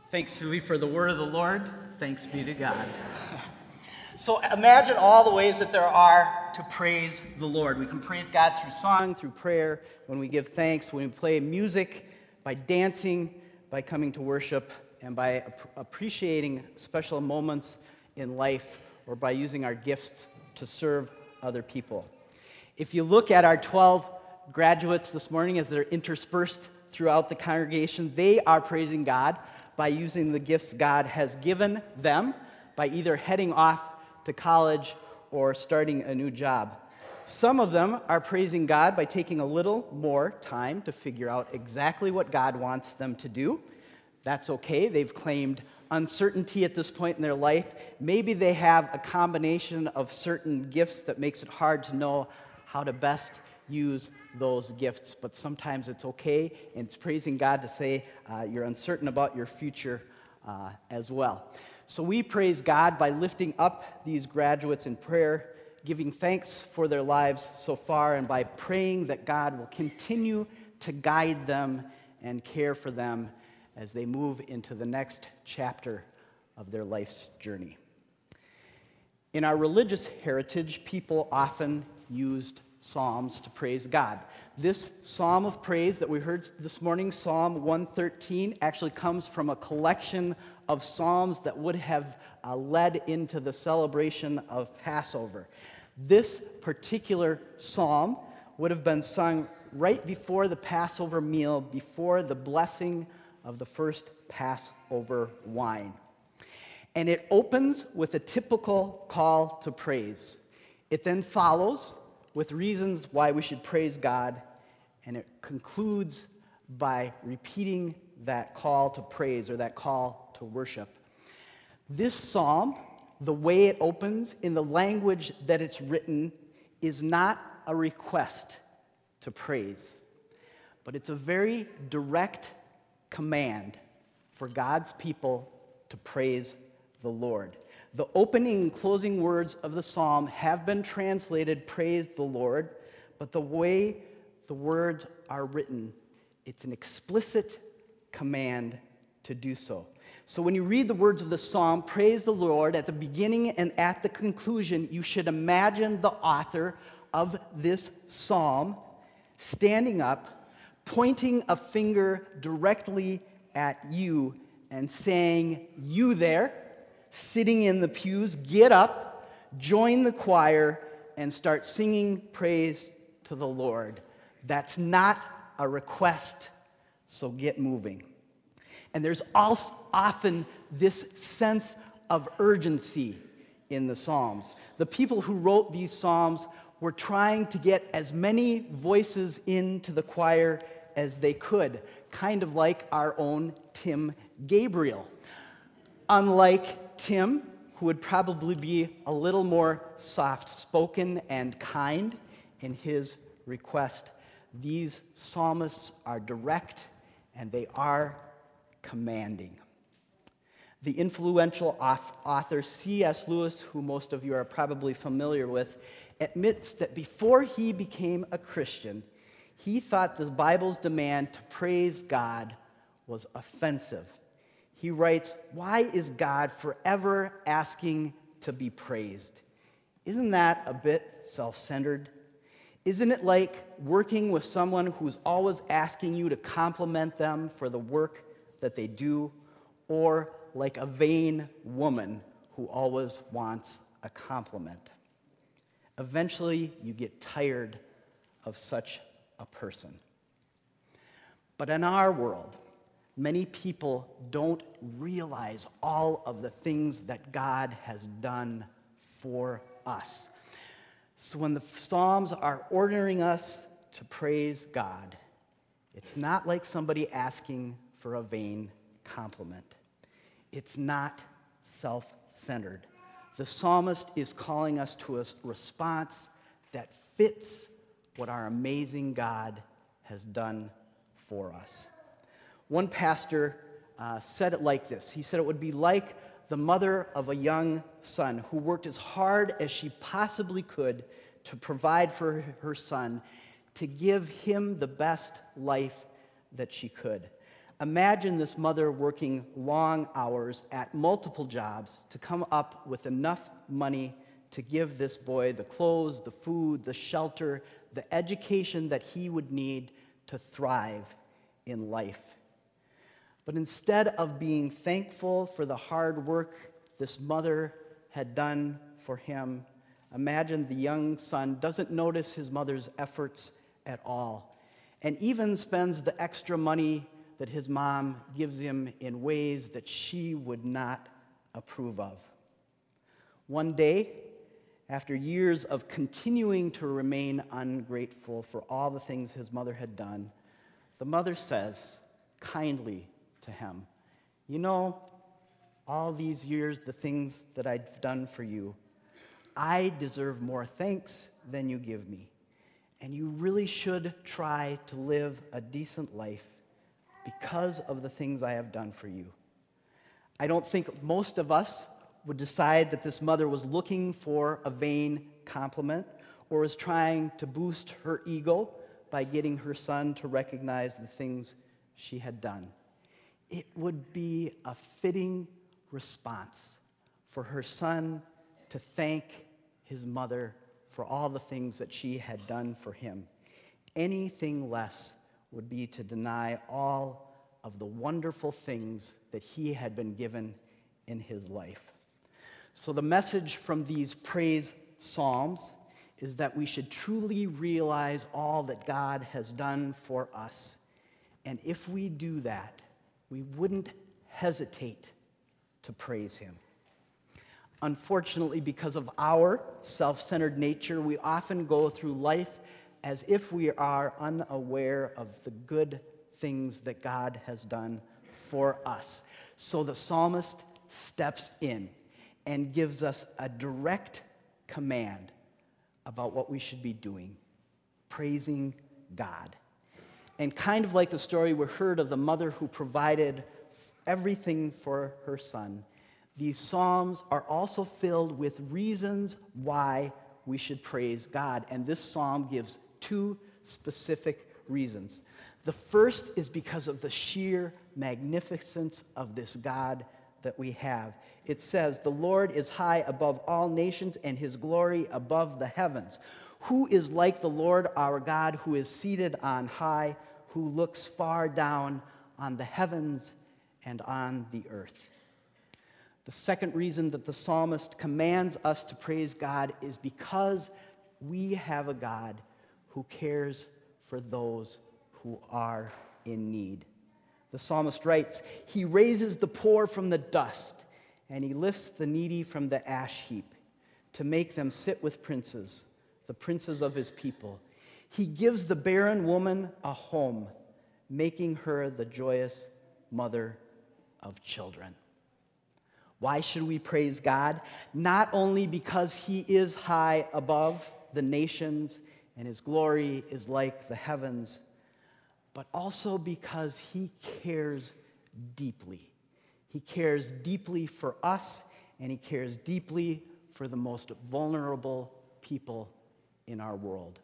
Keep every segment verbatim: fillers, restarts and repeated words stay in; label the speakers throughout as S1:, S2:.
S1: Thanks, Suvi, for the word of the Lord. Thanks be to God. So imagine all the ways that there are to praise the Lord. We can praise God through song, through prayer, when we give thanks, when we play music, by dancing, by coming to worship, and by ap- appreciating special moments in life, or by using our gifts to serve other people. If you look at our twelve graduates this morning as they're interspersed throughout the congregation, they are praising God by using the gifts God has given them, by either heading off to college or starting a new job. Some of them are praising God by taking a little more time to figure out exactly what God wants them to do. That's okay. They've claimed uncertainty at this point in their life. Maybe they have a combination of certain gifts that makes it hard to know how to best use those gifts, but sometimes it's okay, and it's praising God to say uh, you're uncertain about your future uh, as well. So we praise God by lifting up these graduates in prayer, giving thanks for their lives so far, and by praying that God will continue to guide them and care for them as they move into the next chapter of their life's journey. In our religious heritage, people often used psalms to praise God. This psalm of praise that we heard this morning, Psalm one thirteen, actually comes from a collection of psalms that would have uh, led into the celebration of Passover. This particular psalm would have been sung right before the Passover meal, before the blessing of the first Passover wine. And it opens with a typical call to praise. It then follows with reasons why we should praise God, and it concludes by repeating that call to praise or that call to worship. This psalm, the way it opens, in the language that it's written, is not a request to praise, but it's a very direct command for God's people to praise the Lord. The opening and closing words of the psalm have been translated, praise the Lord, but the way the words are written, it's an explicit command to do so. So when you read the words of the psalm, praise the Lord, at the beginning and at the conclusion, you should imagine the author of this psalm standing up, pointing a finger directly at you and saying, "You there, sitting in the pews, get up, join the choir, and start singing praise to the Lord." That's not a request, so get moving. And there's also often this sense of urgency in the Psalms. The people who wrote these Psalms were trying to get as many voices into the choir as they could, kind of like our own Tim Gabriel. Unlike Tim, who would probably be a little more soft-spoken and kind in his request, these psalmists are direct and they are commanding. The influential author C S Lewis, who most of you are probably familiar with, admits that before he became a Christian, he thought the Bible's demand to praise God was offensive. He writes, "Why is God forever asking to be praised? Isn't that a bit self-centered? Isn't it like working with someone who's always asking you to compliment them for the work that they do, or like a vain woman who always wants a compliment? Eventually, you get tired of such a person." But in our world, many people don't realize all of the things that God has done for us. So when the Psalms are ordering us to praise God, it's not like somebody asking for a vain compliment. It's not self-centered. The psalmist is calling us to a response that fits what our amazing God has done for us. One pastor uh, said it like this. He said it would be like the mother of a young son who worked as hard as she possibly could to provide for her son, to give him the best life that she could. Imagine this mother working long hours at multiple jobs to come up with enough money to give this boy the clothes, the food, the shelter, the education that he would need to thrive in life. But instead of being thankful for the hard work this mother had done for him, imagine the young son doesn't notice his mother's efforts at all, and even spends the extra money that his mom gives him in ways that she would not approve of. One day, after years of continuing to remain ungrateful for all the things his mother had done, the mother says kindly to him, "You know, all these years, the things that I've done for you, I deserve more thanks than you give me. And you really should try to live a decent life because of the things I have done for you." I don't think most of us would decide that this mother was looking for a vain compliment or was trying to boost her ego by getting her son to recognize the things she had done. It would be a fitting response for her son to thank his mother for all the things that she had done for him. Anything less would be to deny all of the wonderful things that he had been given in his life. So the message from these praise psalms is that we should truly realize all that God has done for us. And if we do that, we wouldn't hesitate to praise him. Unfortunately, because of our self-centered nature, we often go through life as if we are unaware of the good things that God has done for us. So the psalmist steps in and gives us a direct command about what we should be doing, praising God. And kind of like the story we heard of the mother who provided everything for her son, these psalms are also filled with reasons why we should praise God. And this psalm gives two specific reasons. The first is because of the sheer magnificence of this God that we have. It says, "The Lord is high above all nations, and his glory above the heavens. Who is like the Lord our God, who is seated on high, who looks far down on the heavens and on the earth?" The second reason that the psalmist commands us to praise God is because we have a God who cares for those who are in need. The psalmist writes, "He raises the poor from the dust, and he lifts the needy from the ash heap to make them sit with princes, the princes of his people. He gives the barren woman a home, making her the joyous mother of children." Why should we praise God? Not only because he is high above the nations and his glory is like the heavens, but also because he cares deeply. He cares deeply for us, and he cares deeply for the most vulnerable people in our world.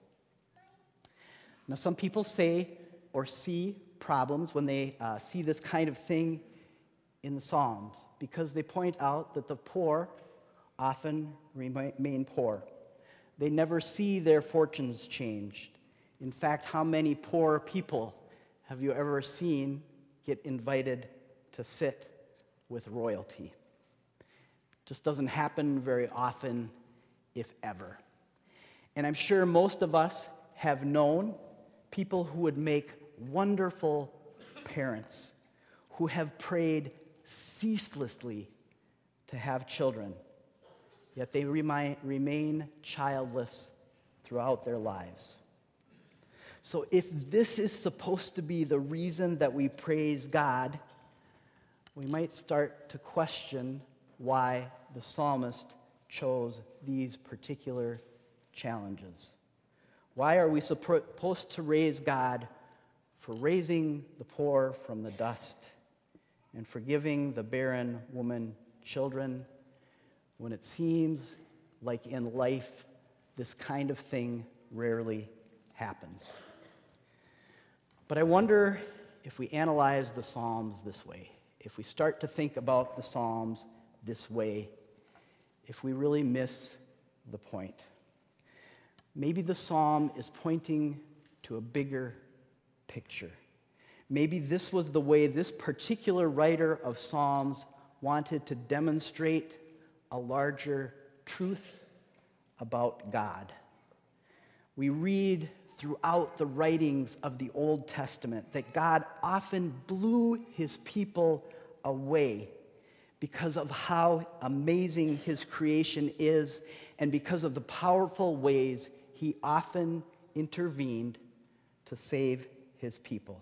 S1: Now, some people say or see problems when they uh, see this kind of thing in the Psalms, because they point out that the poor often remain poor. They never see their fortunes changed. In fact, how many poor people have you ever seen get invited to sit with royalty? Just doesn't happen very often, if ever. And I'm sure most of us have known people who would make wonderful parents, who have prayed ceaselessly to have children, yet they remain, remain childless throughout their lives. So if this is supposed to be the reason that we praise God, we might start to question why the psalmist chose these particular challenges. Why are we supposed to raise God for raising the poor from the dust and for giving the barren woman children, when it seems like in life this kind of thing rarely happens? But I wonder if we analyze the Psalms this way, if we start to think about the Psalms this way, if we really miss the point. Maybe the Psalm is pointing to a bigger picture. Maybe this was the way this particular writer of Psalms wanted to demonstrate a larger truth about God. We read throughout the writings of the Old Testament that God often blew his people away because of how amazing his creation is and because of the powerful ways he often intervened to save his people.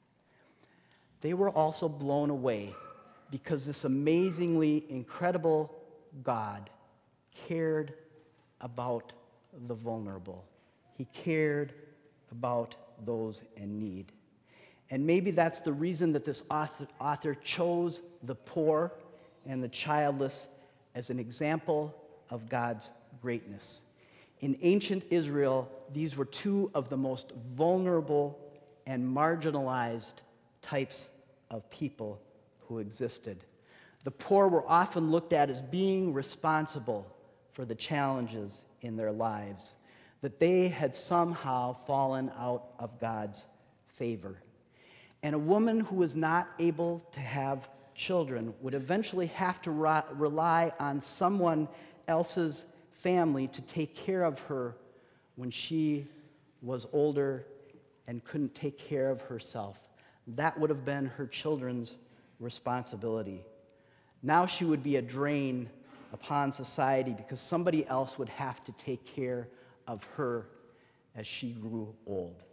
S1: They were also blown away because this amazingly incredible God cared about the vulnerable. He cared about those in need. And maybe that's the reason that this author, author chose the poor and the childless as an example of God's greatness. In ancient Israel, these were two of the most vulnerable and marginalized types of people who existed. The poor were often looked at as being responsible for the challenges in their lives, that they had somehow fallen out of God's favor. And a woman who was not able to have children would eventually have to re- rely on someone else's family to take care of her when she was older and couldn't take care of herself. That would have been her children's responsibility. Now she would be a drain upon society because somebody else would have to take care of her as she grew old.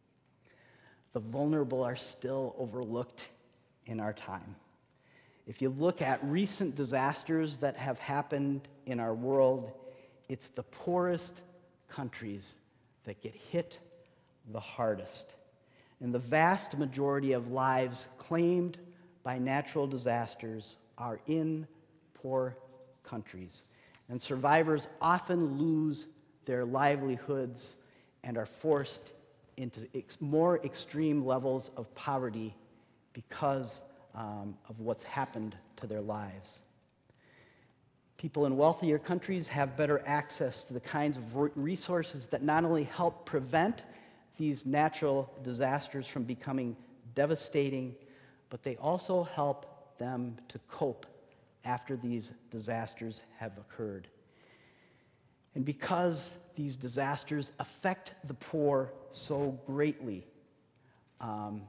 S1: The vulnerable are still overlooked in our time. If you look at recent disasters that have happened in our world, it's the poorest countries that get hit the hardest. And the vast majority of lives claimed by natural disasters are in poor countries. And survivors often lose their livelihoods and are forced into ex- more extreme levels of poverty because um, of what's happened to their lives. People in wealthier countries have better access to the kinds of re- resources that not only help prevent these natural disasters from becoming devastating, but they also help them to cope after these disasters have occurred. And because these disasters affect the poor so greatly, um,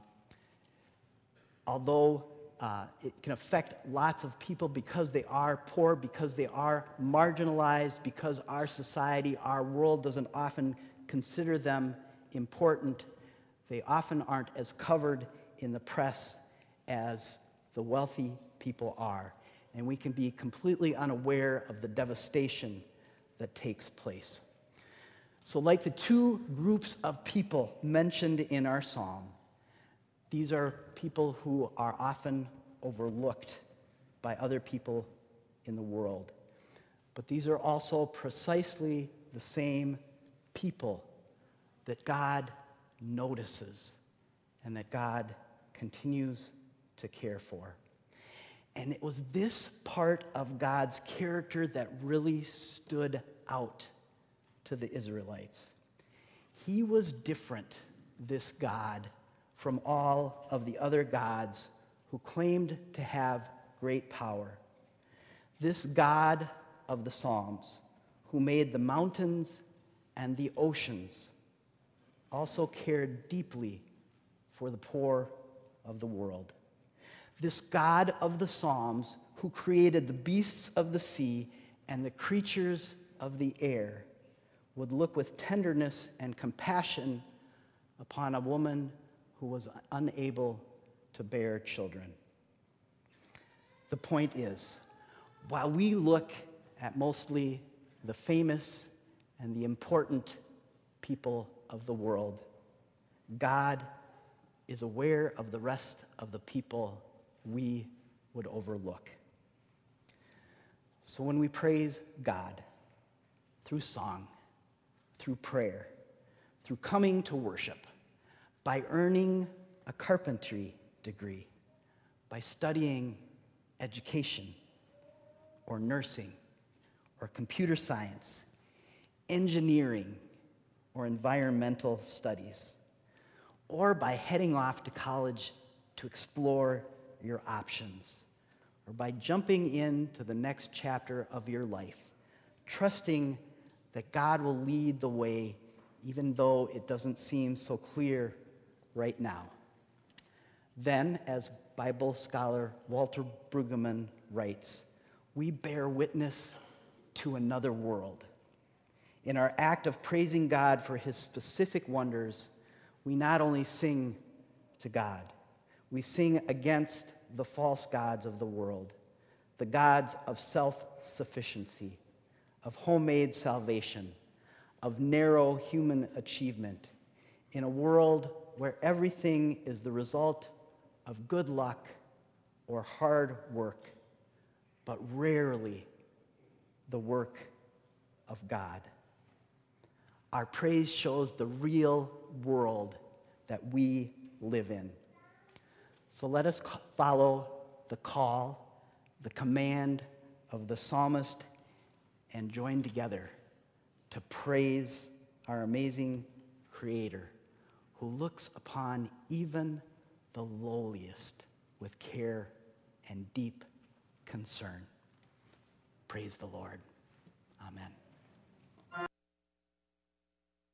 S1: although uh, it can affect lots of people because they are poor, because they are marginalized, because our society, our world doesn't often consider them important, they often aren't as covered in the press as the wealthy people are. And we can be completely unaware of the devastation that takes place. So like the two groups of people mentioned in our psalm, these are people who are often overlooked by other people in the world. But these are also precisely the same people that God notices and that God continues to care for. And it was this part of God's character that really stood out to the Israelites. He was different, this God, from all of the other gods who claimed to have great power. This God of the Psalms, who made the mountains and the oceans, also cared deeply for the poor of the world. This God of the Psalms, who created the beasts of the sea and the creatures of the air, would look with tenderness and compassion upon a woman who was unable to bear children. The point is, while we look at mostly the famous and the important people of the world, God is aware of the rest of the people we would overlook. So when we praise God through song, through prayer, through coming to worship, by earning a a carpentry degree, by studying education or nursing or computer science, engineering or environmental studies, or by heading off to college to explore your options, or by jumping into the next chapter of your life, trusting that God will lead the way even though it doesn't seem so clear right now. Then, as Bible scholar Walter Brueggemann writes, we bear witness to another world. In our act of praising God for his specific wonders, we not only sing to God, we sing against the false gods of the world, the gods of self-sufficiency, of homemade salvation, of narrow human achievement, in a world where everything is the result of good luck or hard work, but rarely the work of God. Our praise shows the real world that we live in. So let us follow the call, the command of the psalmist, and join together to praise our amazing Creator, who looks upon even the lowliest with care and deep concern. Praise the Lord. Amen.